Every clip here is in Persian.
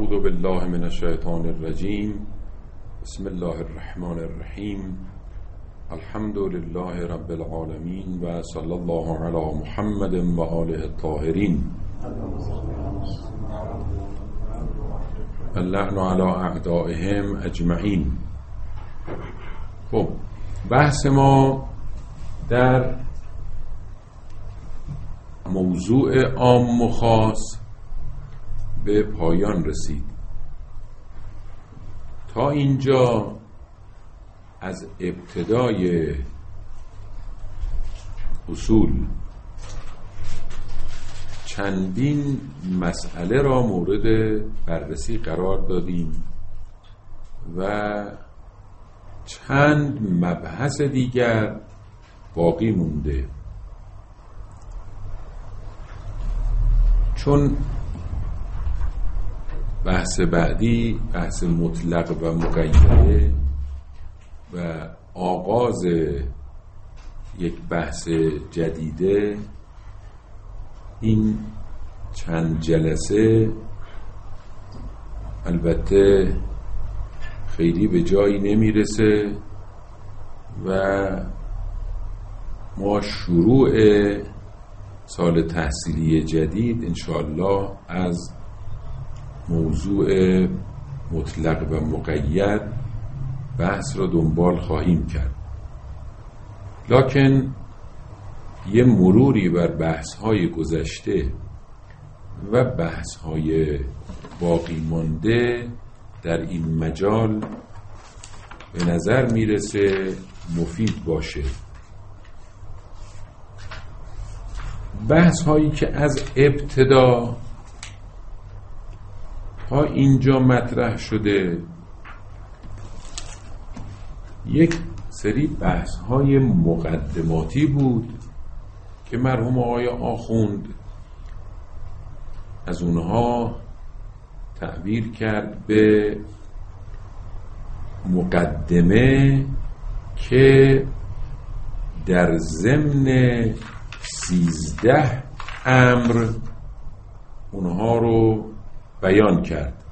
اعوذ بالله من الشیطان الرجیم. بسم الله الرحمن الرحیم. الحمد لله رب العالمین و صلی الله علی محمد و آله الطاهرین. اللعن علی اعدائهم اجمعین. خب بحث ما در موضوع عام و خاص به پایان رسید. تا اینجا از ابتدای اصول چندین مسئله را مورد بررسی قرار دادیم و چند مبحث دیگر باقی مونده، چون بحث بعدی بحث مطلق و مقیده و آغاز یک بحث جدیده. این چند جلسه البته خیلی به جایی نمیرسه و ما شروع سال تحصیلی جدید انشاءالله از موضوع مطلق و مقید بحث را دنبال خواهیم کرد، لکن یه مروری بر بحث‌های گذشته و بحث‌های باقی مانده در این مجال به نظر میرسه مفید باشه. بحث‌هایی که از ابتدا تا اینجا مطرح شده یک سری بحث‌های مقدماتی بود که مرحوم آقای آخوند از اونها تعبیر کرد به مقدمه که در ضمن 13 امر اونها رو بیان کرد.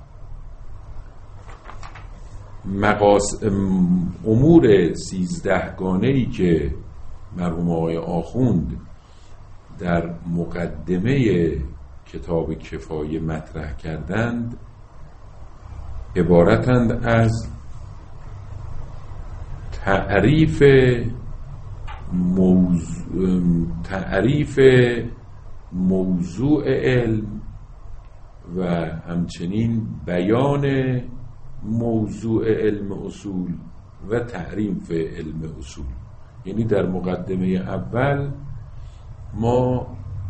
امور 13 گانه‌ای که مرحوم آقای آخوند در مقدمه کتاب کفایه مطرح کردند عبارتند از تعریف موضوع علم و همچنین بیان موضوع علم اصول و تعریف علم اصول. یعنی در مقدمه اول ما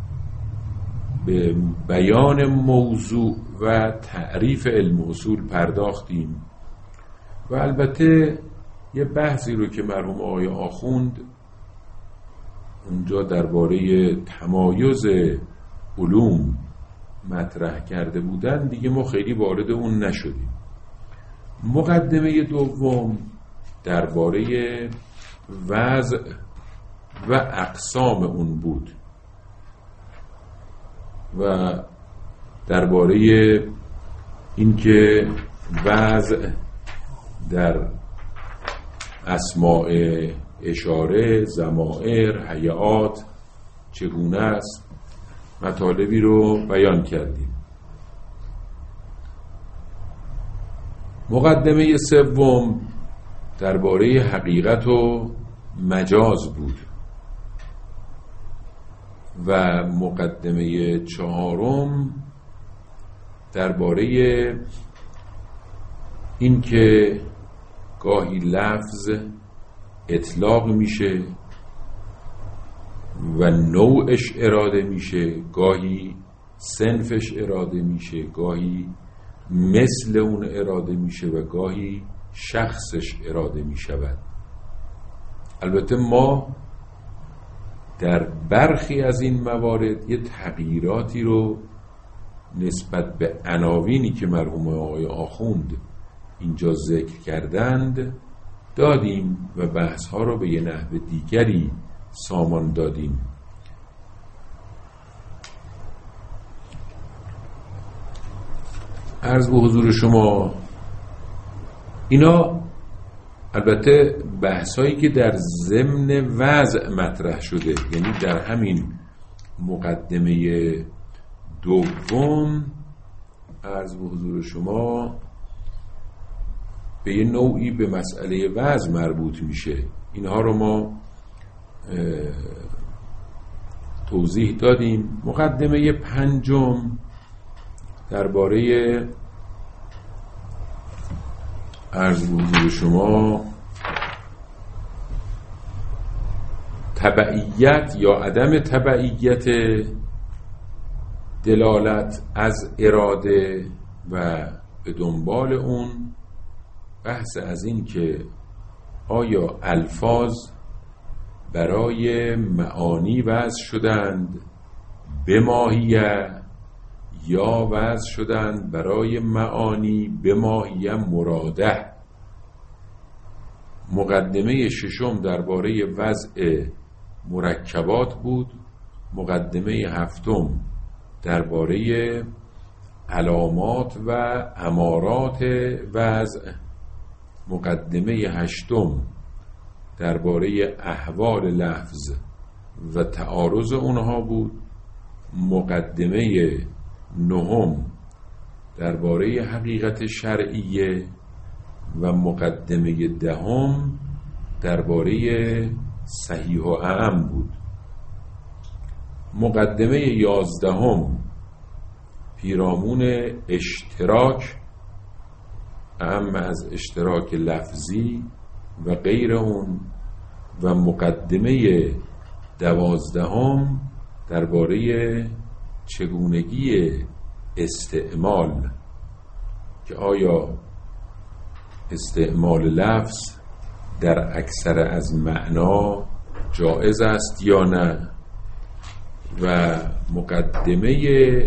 به بیان موضوع و تعریف علم اصول پرداختیم و البته یه بحثی رو که مرحوم آقای آخوند اونجا درباره تمایز علوم مطرح کرده بودن دیگه ما خیلی وارد اون نشدیم. مقدمه دوم درباره وضع و اقسام اون بود و درباره اینکه وضع در اسماء اشاره، ضمائر، هیئات چگونه است مطالبی رو بیان کردیم. مقدمه سوم درباره حقیقت و مجاز بود و مقدمه چهارم درباره این که گاهی لفظ اطلاق میشه و نوعش اراده میشه، گاهی صنفش اراده میشه، گاهی مثل اون اراده میشه و گاهی شخصش اراده میشود. البته ما در برخی از این موارد یه تغییراتی رو نسبت به عناوینی که مرحوم آقای آخوند اینجا ذکر کردند دادیم و بحث‌ها رو به یه نحو دیگری سامان دادیم. عرض به حضور شما اینا البته بحثایی که در ضمن وضع مطرح شده، یعنی در همین مقدمه دوم عرض به حضور شما به یه نوعی به مسئله وضع مربوط میشه. اینها رو ما توضیح دادیم. مقدمه پنجم درباره عرض به حضور شما تبعیت یا عدم تبعیت دلالت از اراده و به دنبال اون بحث از این که آیا الفاظ برای معانی وضع شدند به ماهیه یا وضع شدند برای معانی به ماهیه مراده. مقدمه ششم درباره وضع مرکبات بود. مقدمه هفتم درباره علامات و امارات وضع. مقدمه هشتم درباره احوال لفظ و تعارض اونها بود. مقدمه نهم درباره حقیقت شرعیه و مقدمه دهم درباره صحیح و اعم بود. مقدمه 11 پیرامون اشتراک، اعم از اشتراک لفظی و غیر اون، و مقدمه 12 درباره چگونگی استعمال، که آیا استعمال لفظ در اکثر از معنا جائز است یا نه، و مقدمه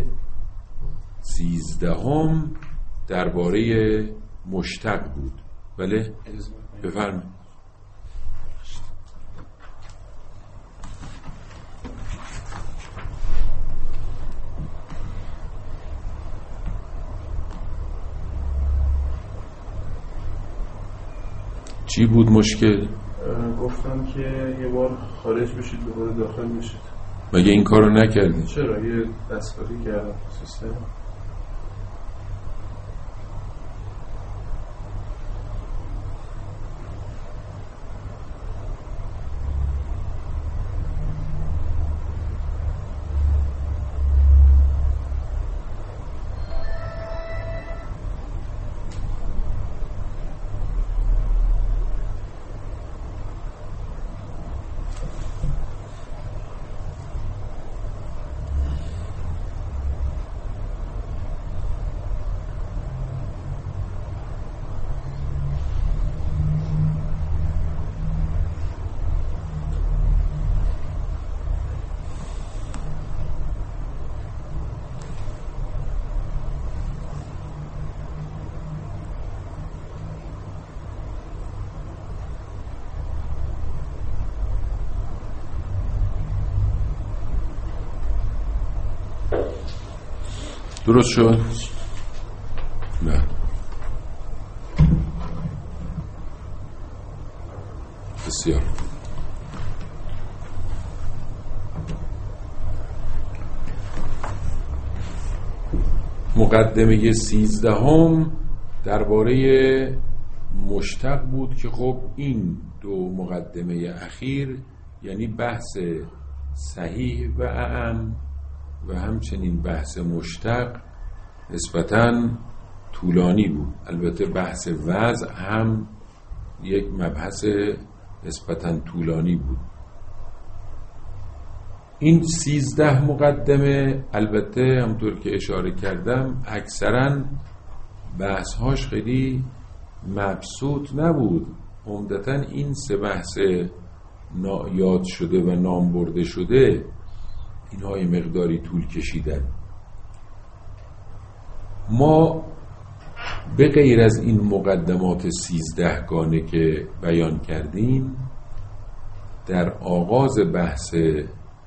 13 درباره مشتق بود. بله بفرمایید. چی بود مشکل؟ گفتم که یه بار خارج بشید دوباره داخل میشید. مگه این کارو نکردی؟ چرا؟ یه دستکاری کردم سیستم. درست شد؟ نه. بسیار. مقدمه 13 درباره مشتق بود که خب این دو مقدمه اخیر یعنی بحث صحیح و اعم و همچنین بحث مشتق نسبتاً طولانی بود. البته بحث وضع هم یک مبحث نسبتاً طولانی بود. این 13 مقدمه البته همطور که اشاره کردم اکثراً بحث‌هاش خیلی مبسوط نبود. عمدتاً این سه بحث یاد شده و نام برده شده اینها یه مقداری طول کشیدن. ما به غیر از این مقدمات 13 گانه که بیان کردیم در آغاز بحث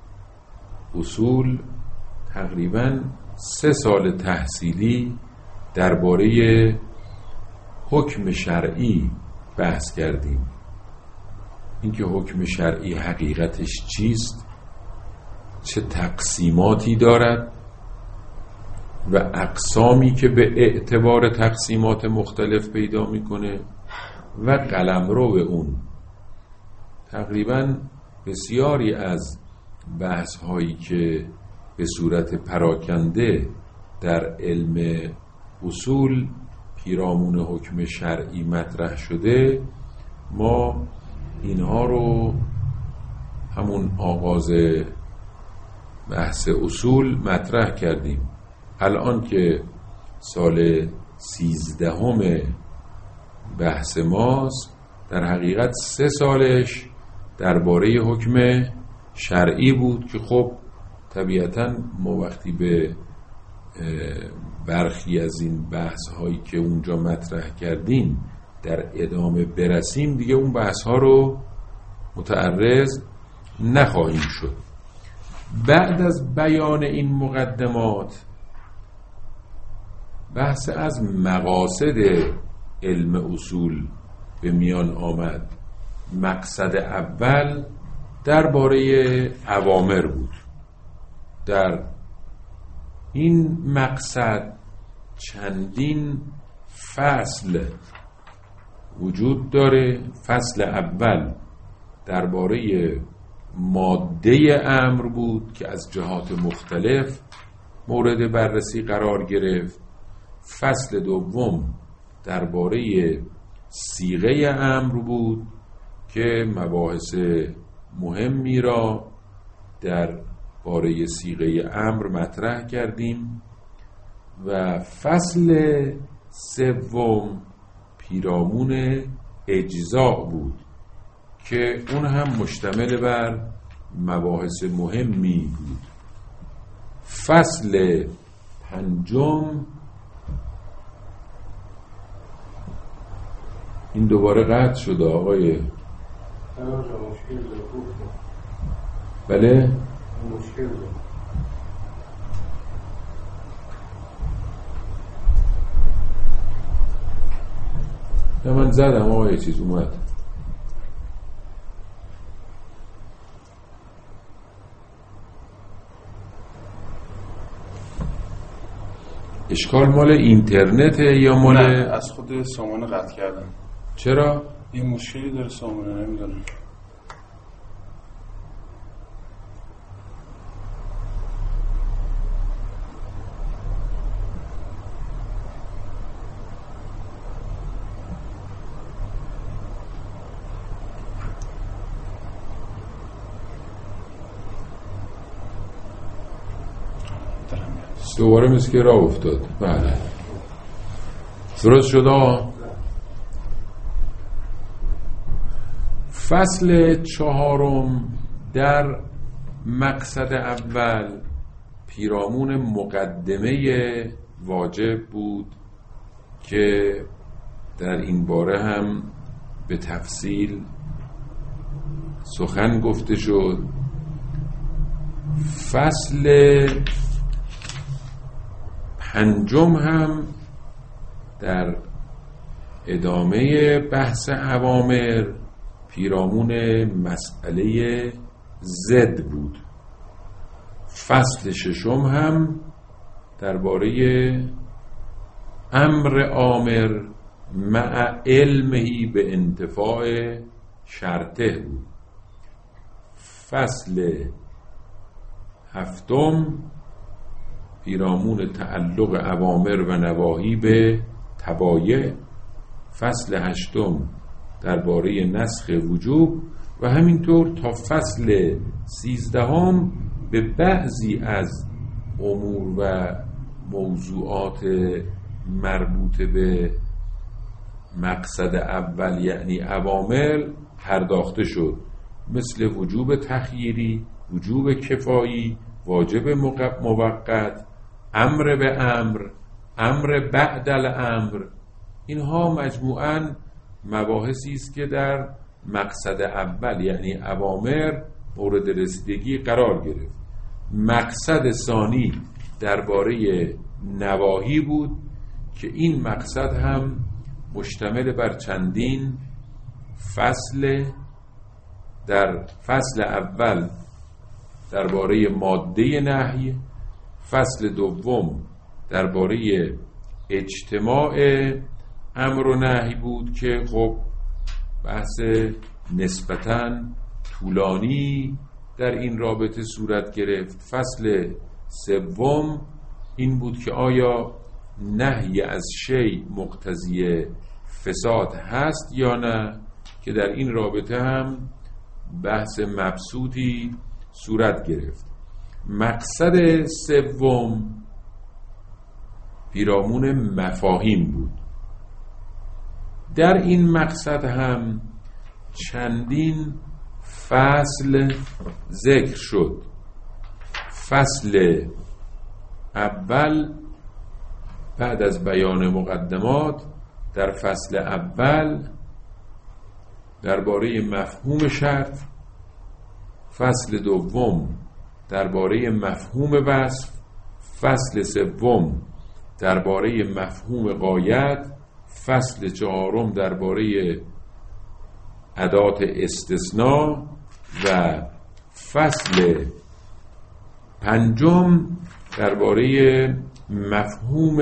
اصول تقریباً 3 سال تحصیلی درباره حکم شرعی بحث کردیم. اینکه حکم شرعی حقیقتش چیست، چه تقسیماتی دارد و اقسامی که به اعتبار تقسیمات مختلف پیدا میکنه و قلمرو اون. تقریبا بسیاری از بحث هایی که به صورت پراکنده در علم اصول پیرامون حکم شرعی مطرح شده، ما اینها رو همون آغاز بحث اصول مطرح کردیم. الان که سال 13 بحث ماست، در حقیقت 3 سالش درباره حکم شرعی بود که خب طبیعتاً ما وقتی به برخی از این بحث هایی که اونجا مطرح کردیم در ادامه برسیم، دیگه اون بحث ها رو متعرض نخواهیم شد. بعد از بیان این مقدمات، بحث از مقاصد علم اصول به میان آمد. مقصد اول درباره اوامر بود. در این مقصد چندین فصل وجود داره. فصل اول درباره ماده امر بود که از جهات مختلف مورد بررسی قرار گرفت. فصل دوم درباره صیغه امر بود که مباحث مهمی را در باره صیغه امر مطرح کردیم و فصل سوم پیرامون اجزاء بود که اون هم مشتمل بر مباحث مهمی بود. فصل پنجم این دوباره قطع شده آقای بله مشکل نه من زدم آقا یه چیز اومد. اشکال مال اینترنته یا مال؟ نه از خود سامان قطع کردم. چرا؟ یه مشکلی داره سامانه، نمیدونم. دوباره مثل که راه افتاد. بله درست شد. فصل چهارم در مقصد اول پیرامون مقدمه واجب بود که در این باره هم به تفصیل سخن گفته شد. فصل پنجم هم در ادامه بحث اوامر پیرامون مسئله ضد بود. فصل ششم هم درباره امر آمر مع علمهی به انتفاع شرطه بود. فصل هفتم پیرامون تعلق اوامر و نواهی به تبایع. فصل هشتم درباره نسخ وجوب و همینطور تا فصل 13 به بعضی از امور و موضوعات مربوط به مقصد اول یعنی اوامر پرداخته شد، مثل وجوب تخییری، وجوب کفایی، واجب موقت، امر به امر، امر بعد الامر. اینها مجموعاً مباحثی است که در مقصد اول یعنی اوامر مورد رسیدگی قرار گرفت. مقصد ثانی درباره نواهی بود که این مقصد هم مشتمل بر چندین فصل. در فصل اول درباره ماده نهی، فصل دوم درباره اجتماع امر و نهی بود که خب بحث نسبتاً طولانی در این رابطه صورت گرفت. فصل سوم این بود که آیا نهی از شیء مقتضی فساد هست یا نه، که در این رابطه هم بحث مبسوطی صورت گرفت. مقصد سوم پیرامون مفاهیم بود. در این مقصد هم چندین فصل ذکر شد. فصل اول بعد از بیان مقدمات در فصل اول درباره مفهوم شرط، فصل دوم درباره مفهوم وصف، فصل سوم درباره مفهوم غایت، فصل چهارم درباره ادات استثناء و فصل پنجم درباره مفهوم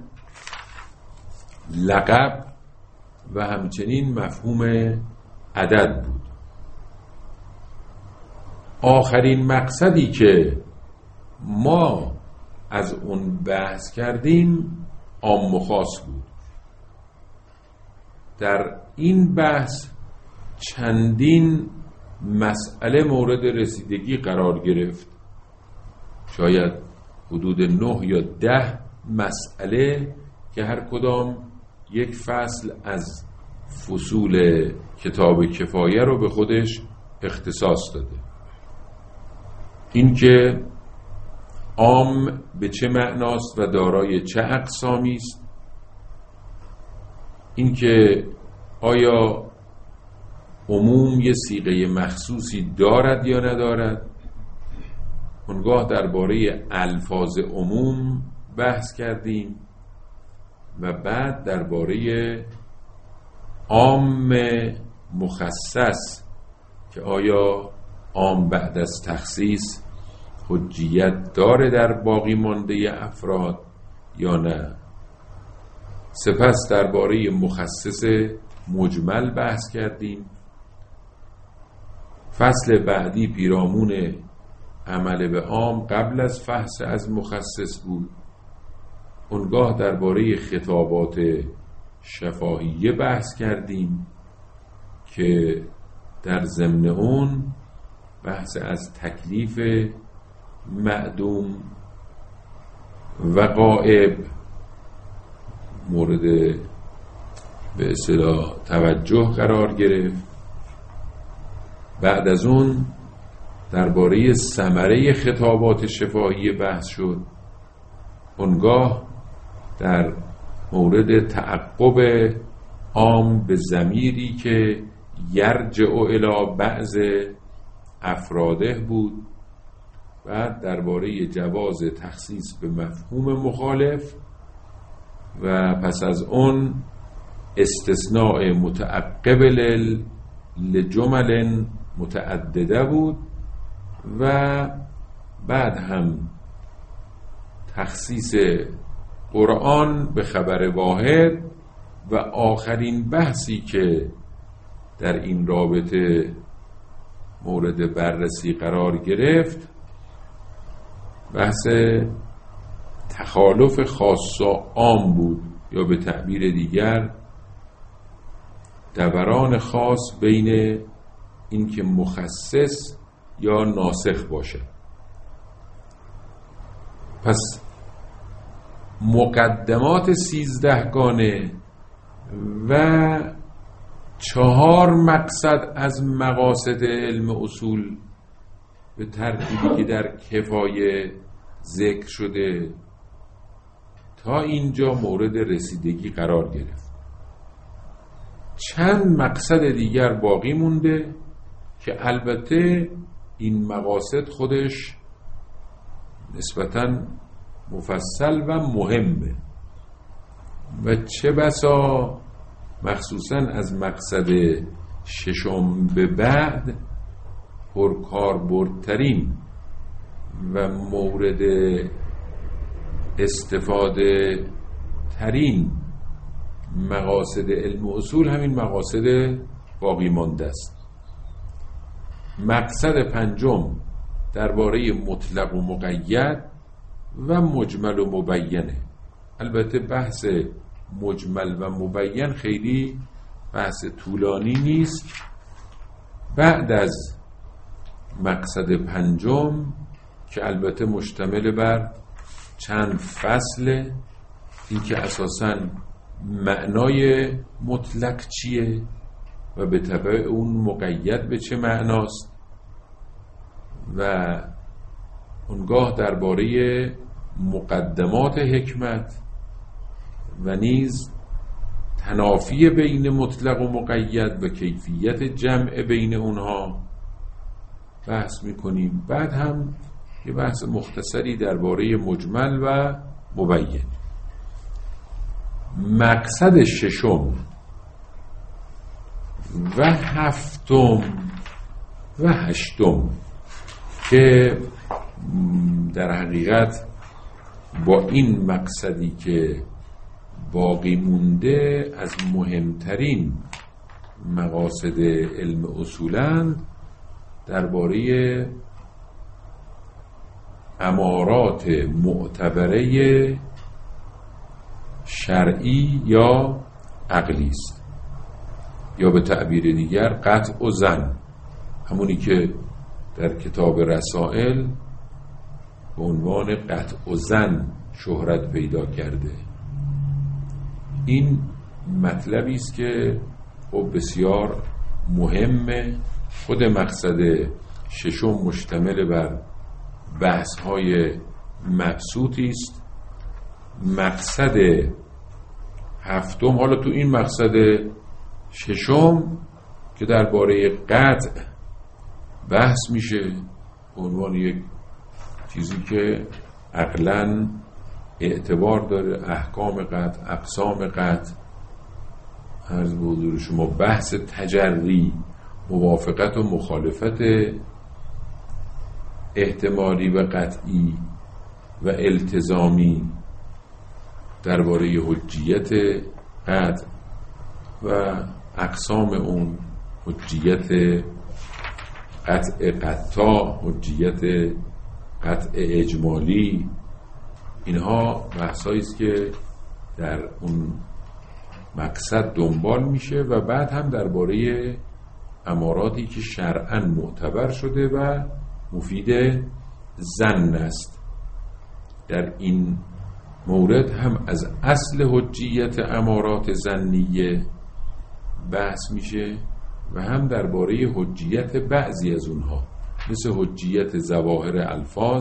لقب و همچنین مفهوم عدد بود. آخرین مقصدی که ما از اون بحث کردیم عام و خاص بود. در این بحث چندین مسئله مورد رسیدگی قرار گرفت، شاید حدود 9 یا 10 مسئله که هر کدام یک فصل از فصول کتاب کفایه رو به خودش اختصاص داده. این که عام به چه معناست و دارای چه اقسامی است، این که آیا عموم یه صیغه مخصوصی دارد یا ندارد. اونگاه درباره الفاظ عموم بحث کردیم و بعد درباره عام مخصص که آیا عام بعد از تخصیص حجیت داره در باقی مانده افراد یا نه. سپس درباره مخصص مجمل بحث کردیم. فصل بعدی پیرامون عمل به عام قبل از فحص از مخصص بود. اونگاه درباره خطابات شفاهیه بحث کردیم که در ضمن اون بحث از تکلیف معدوم و غائب مورد به اصطلاح توجه قرار گرفت. بعد از اون درباره ثمره خطابات شفاهیه بحث شد. اونگاه در مورد تعقب عام به ضمیری که یرجع الی بعض افراده بود. بعد درباره جواز تخصیص به مفهوم مخالف و پس از اون استثناء متعقب لجمل متعدده بود و بعد هم تخصیص قرآن به خبر واحد و آخرین بحثی که در این رابطه مورد بررسی قرار گرفت بحث تخالف خاص و عام بود، یا به تعبیر دیگر دوران خاص بین اینکه مخصص یا ناسخ باشه. پس مقدمات 13 گانه و 4 مقصد از مقاصد علم اصول به ترتیبی که در کفایه ذکر شده تا اینجا مورد رسیدگی قرار گرفت. چند مقصد دیگر باقی مونده که البته این مقاصد خودش نسبتاً مفصل و مهمه. و چه بسا مخصوصا از مقصد ششم به بعد پرکاربردترین و مورد استفاده ترین مقاصد علم و اصول همین مقاصد باقی مانده است. مقصد پنجم درباره مطلق و مقید و مجمل و مبینه. البته بحث مجمل و مبین خیلی بحث طولانی نیست. بعد از مقصد پنجم که البته مشتمل بر چند فصل، این که اساساً معنای مطلق چیه و به تبع اون مقید به چه معناست و اونگاه درباره مقدمات حکمت و نیز تنافی بین مطلق و مقید و کیفیت جمع بین اونها بحث میکنیم. بعد هم یه بحث مختصری درباره مجمل و مبین. مقصد ششم و هفتم و هشتم که در حقیقت با این مقصدی که باقی مونده از مهمترین مقاصد علم اصولند، درباره امارات معتبره شرعی یا عقلی است، یا به تعبیر دیگر قطع و ظن، همونی که در کتاب رسائل به عنوان قطع و ظن شهرت پیدا کرده. این مطلبی است که خب بسیار مهمه. خود مقصد ششم مشتمل بر بحث‌های مبسوطی است. مقصد هفتم، حالا تو این مقصد ششم که درباره قطع بحث میشه به عنوان یک چیزی که عقلاً اعتبار داره، احکام قطع، اقسام قطع، عرض به حضور شما بحث تجری، موافقت و مخالفت احتمالی و قطعی و التزامی، درباره حجیت قطع و اقسام اون، حجیت قطع قطع، حجیت قطع اجمالی. اینها بحثایی است که در اون مقصد دنبال میشه و بعد هم درباره اماراتی که شرعاً معتبر شده و مفید ظن است. در این مورد هم از اصل حجیت امارات ظنیه بحث میشه و هم درباره حجیت بعضی از اونها، مثل حجیت ظواهر الفاظ،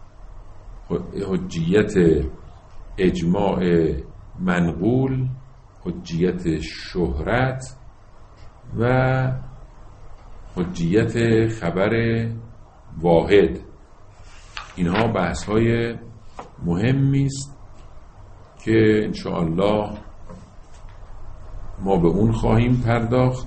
حجیت اجماع منقول، حجیت شهرت و حجیت خبر واحد. اینها بحث‌های مهمی است که انشاءالله ما به اون خواهیم پرداخت.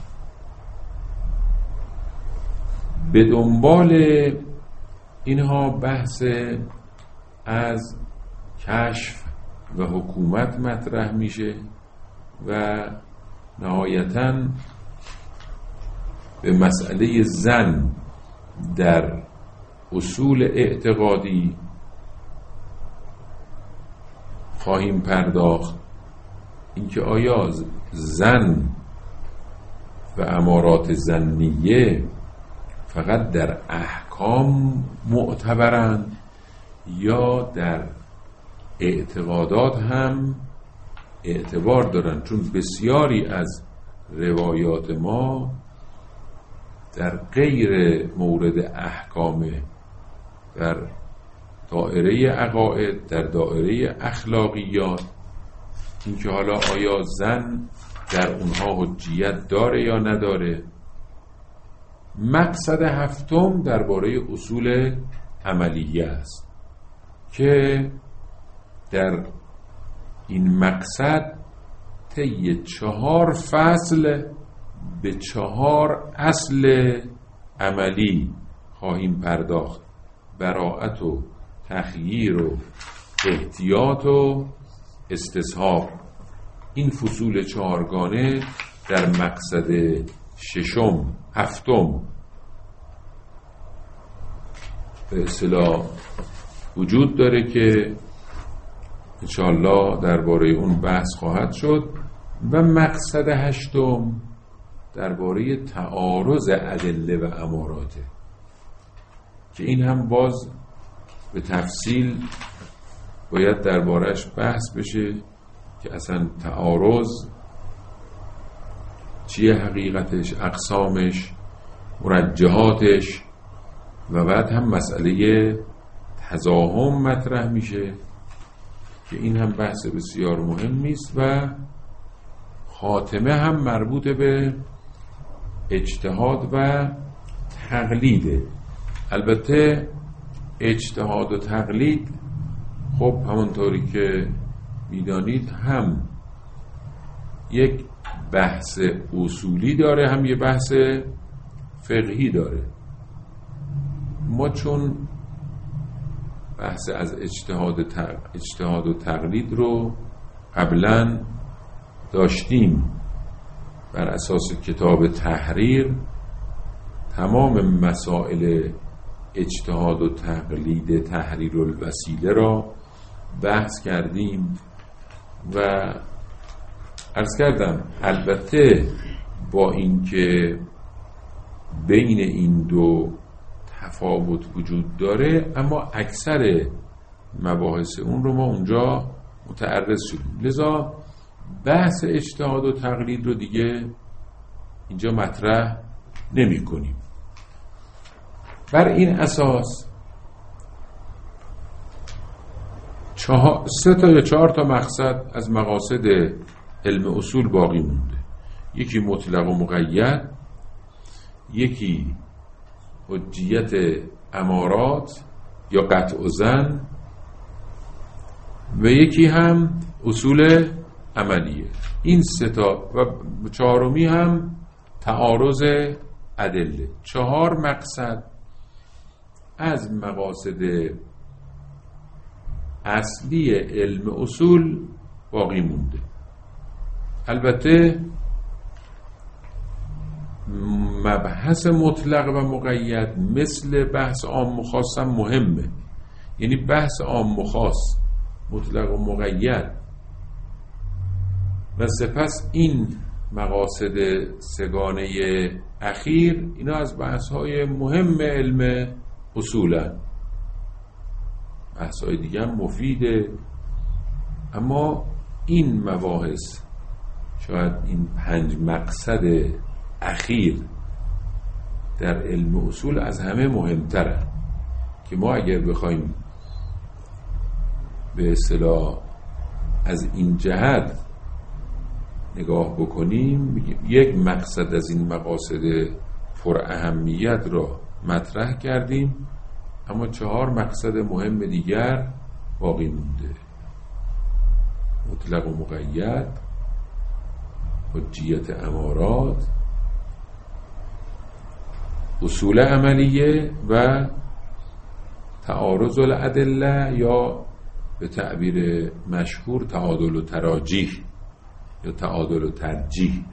به دنبال اینها بحث از کشف و حکومت مطرح میشه و نهایتاً به مسئله ظن در اصول اعتقادی خواهیم پرداخت. اینکه آیا ظن و امارات ظنیه فقط در احکام معتبرند یا در اعتقادات هم اعتبار دارند؟ چون بسیاری از روایات ما در غیر مورد احکام، در دائره عقاید، در دائره اخلاقیات، اینکه حالا آیا ظن در اونها حجیت داره یا نداره. مقصد هفتم درباره اصول عملیه است که در این مقصد طی 4 فصل به 4 اصل عملی خواهیم پرداخت: براءت و تخییر و احتیاط و استصحاب. این فصول 4 گانه در مقصد 6 7 به اصطلاح وجود داره که انشاءالله درباره اون بحث خواهد شد. و مقصد 8 درباره تعارض ادله و اماراته که این هم باز به تفصیل باید درباره‌اش بحث بشه که اصلا تعارض چیه، حقیقتش، اقسامش، مرجحاتش، و بعد هم مسئله تزاحم مطرح میشه که این هم بحث بسیار مهمی است. و خاتمه هم مربوط به اجتهاد و تقلیده. البته اجتهاد و تقلید خب همونطوری که میدانید هم یک بحث اصولی داره، هم یه بحث فقهی داره. ما چون بحث از اجتهاد و تقلید رو قبلا داشتیم بر اساس کتاب تحریر، تمام مسائل اجتهاد و تقلید تحریر الوسیله را بحث کردیم و عرض کردم البته با اینکه بین این دو تفاوت وجود داره، اما اکثر مباحث اون رو ما اونجا متعرض شدیم، لذا بحث اجتهاد و تقلید رو دیگه اینجا مطرح نمی کنیم. بر این اساس 3 یا 4 تا مقصد از مقاصد علم اصول باقی مونده. یکی مطلق و مقید، یکی حجیت امارات یا قطع و ظن، و یکی هم اصول عملیه. این 3 تا و 4می هم تعارض ادله. 4 مقصد از مقاصد اصلی علم اصول باقی مونده. البته مبحث مطلق و مقید مثل بحث عام و خاص هم مهمه. یعنی بحث عام و خاص، مطلق و مقید و سپس این مقاصد 3 گانه اخیر، اینا از بحث‌های مهم علم اصولا. بحث‌های دیگه هم مفیده، اما این مباحث، شاید این 5 مقصد اخیر در علم اصول از همه مهمتره که ما اگر بخوایم به اصطلاح از این جهت نگاه بکنیم، یک مقصد از این مقاصد پر اهمیت را مطرح کردیم، اما 4 مقصد مهم دیگر باقی مونده: مطلق و مقید، حجیت امارات، اصول عملیه و تعارض الادله یا به تعبیر مشهور تعادل و تراجیح یا تعادل و ترجیح.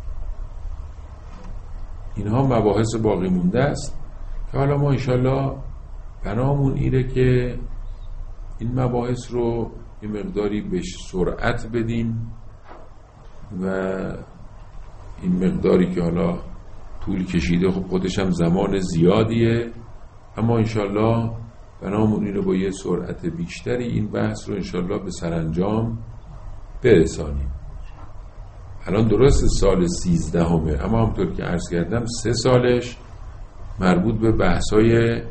اینها مباحث باقی مونده است که حالا ما انشالله بنامون اینه که این مباحث رو یه مقداری بهش سرعت بدیم و این مقداری که حالا طول کشیده خب خودش هم زمان زیادیه، اما انشالله بنامون اینو با یه سرعت بیشتری این بحث رو انشالله به سرانجام برسانیم. الان درست سال 13، اما همونطور که عرض کردم 3 سالش مربوط به بحث‌های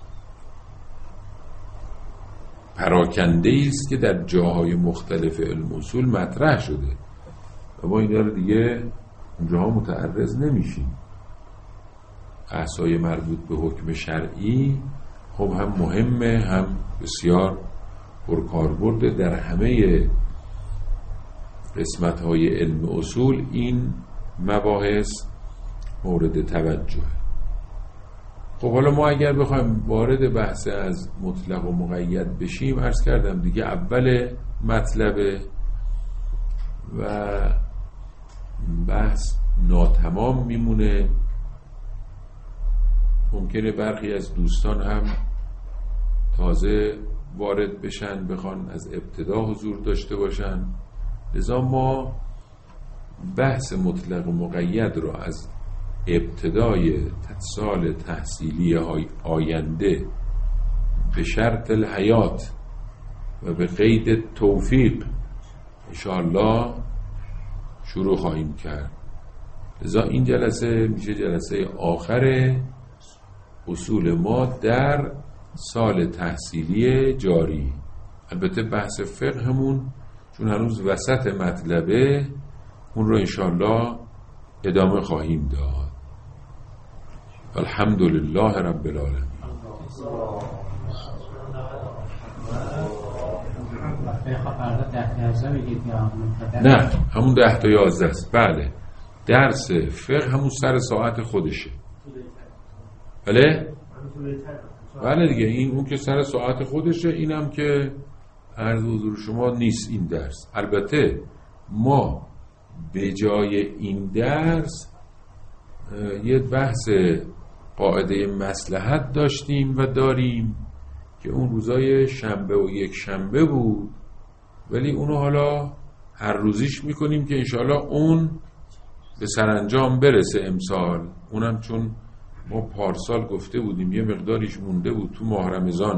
پراکنده است که در جاهای مختلف علم اصول مطرح شده و ما اینا رو دیگه اونجاها متعرض نمیشیم. بحث‌های مربوط به حکم شرعی خب هم مهمه، هم بسیار پرکاربرد در همه قسمت‌های علم اصول این مباحث مورد توجه. خب حالا ما اگر بخوایم وارد بحث از مطلق و مقید بشیم، عرض کردم دیگه اول مطلبه و بحث ناتمام میمونه. ممکنه برخی از دوستان هم تازه وارد بشن، بخوان از ابتدا حضور داشته باشن. لذا ما بحث مطلق و مقید رو از ابتدای سال تحصیلی آینده به شرط الحیات و به قید توفیق انشاءالله شروع خواهیم کرد. لذا این جلسه میشه جلسه آخر اصول ما در سال تحصیلی جاری. البته بحث فقهمون چون هنوز وسط مطلبه، اون رو انشاءالله ادامه خواهیم داد. الحمدلله رب العالمین. نه همون 10 تا 11 است. بله درس فقه همون سر ساعت خودشه. بله دیگه این اون که سر ساعت خودشه، اینم که عرض حضور شما نیست این درس. البته ما به جای این درس یه بحث قاعده مصلحت داشتیم و داریم که اون روزای شنبه و یک شنبه بود، ولی اونو حالا هر روزیش میکنیم که انشاءالله اون به سرانجام برسه امسال. اونم چون ما پارسال گفته بودیم یه مقداریش مونده بود تو ماه رمضان،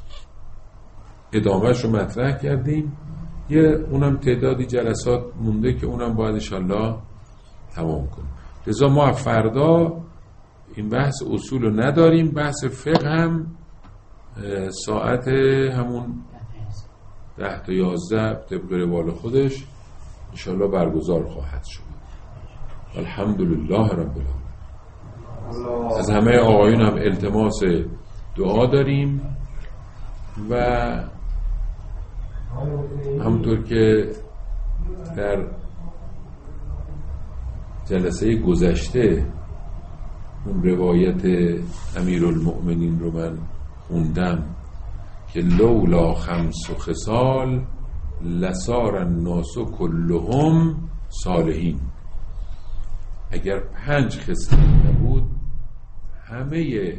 ادامهش رو مطرح کردیم. یه اونم تعدادی جلسات مونده که اونم باید انشاءالله تمام کنیم. لذا ما فردا این بحث اصول رو نداریم. بحث فقه هم ساعت همون 10 تا 11 طبق روال خودش انشاءالله برگزار خواهد شد. الحمدلله رب العالمین. از همه آقایون هم التماس دعا داریم و همونطور که در جلسه گذشته اون روایت امیرالمؤمنین رو من خوندم که لولا 5 خصال لصار الناس كلهم صالحین، اگر 5 خصلت نبود همه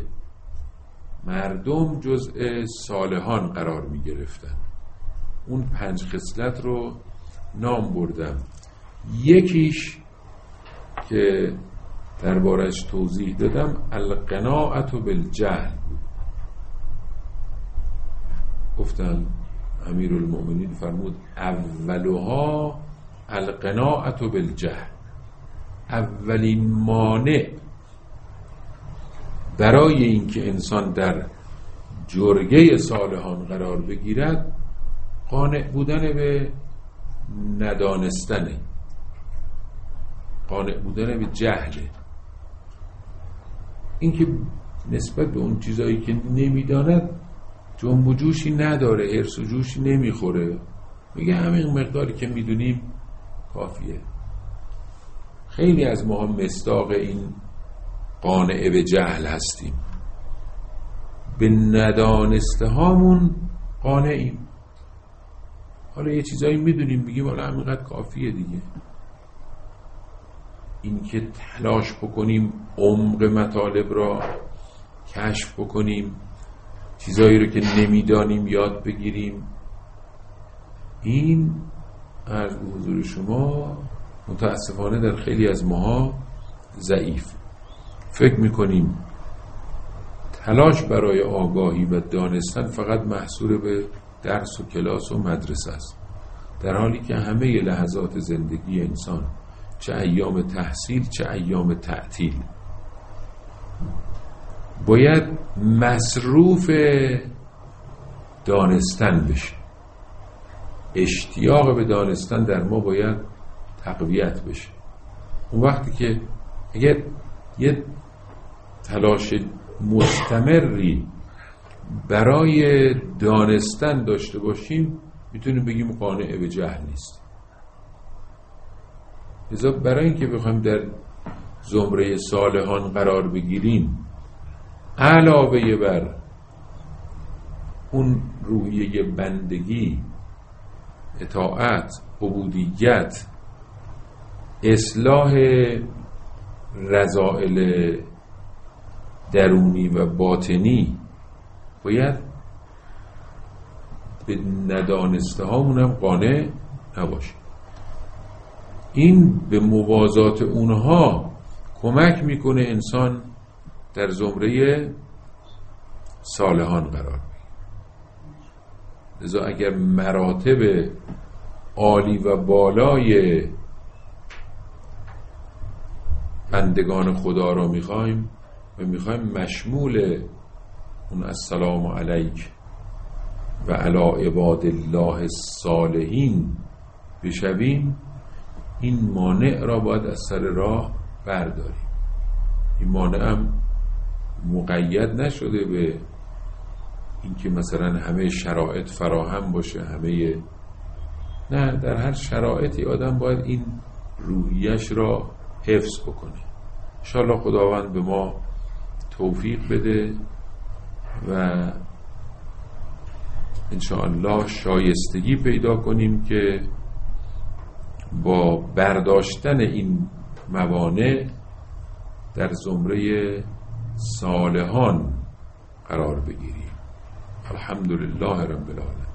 مردم جزء صالحان قرار می گرفتن. اون 5 خصلت رو نام بردم. یکیش که دربارش توضیح دادم القناعت بالجهل بود. گفتم امیرالمؤمنین فرمود اولها القناعت بالجهل، اولین مانع برای اینکه انسان در جرگه صالحان قرار بگیرد قانع بودن به ندانستنه، قانع بودن به جهله. اینکه نسبت به اون چیزایی که نمیداند جنب و جوشی نداره، حرص و جوشی نمیخوره، میگه همین مقداری که میدونیم کافیه. خیلی از ما هم مصداق این قانع به جهل هستیم، به ندانسته هامون قانعیم. حالا یه چیزایی میدونیم میگیم حالا همینقدر کافیه دیگه. این که تلاش بکنیم عمق مطالب را کشف بکنیم، چیزایی رو که نمیدانیم یاد بگیریم، این از حضور شما متاسفانه در خیلی از ماها ضعیف. فکر میکنیم تلاش برای آگاهی و دانستن فقط محصور به درس و کلاس و مدرسه است، در حالی که همه لحظات زندگی انسان، چه ایام تحصیل چه ایام تعطیل، باید مصروف دانستن بشه. اشتیاق به دانستن در ما باید تقویت بشه. اون وقتی که اگر یه تلاش مستمری برای دانستن داشته باشیم میتونیم بگیم قانع به جهل نیست. لذا برای اینکه بخوایم در زمره صالحان قرار بگیریم، علاوه بر اون روحیه بندگی، اطاعت، عبودیت، اصلاح رذائل درونی و باطنی، باید به ندانسته هامون هم قانع نباشیم. این به موازات اونها کمک میکنه انسان در زمره صالحان قرار بگیره. لذا اگر مراتب عالی و بالای بندگان خدا را میخوایم و میخوایم مشمول اون السلام علیک و علی عباد الله الصالحین بشویم، این مانع را باید از سر راه برداریم. این مانع هم مقید نشده به اینکه مثلا همه شرایط فراهم باشه، نه، در هر شرایطی آدم باید این روحیش را حفظ بکنه. انشاءالله خداوند به ما توفیق بده و انشاءالله شایستگی پیدا کنیم که با برداشتن این موانع در زمره صالحان قرار بگیریم. الحمدلله رب العالمین.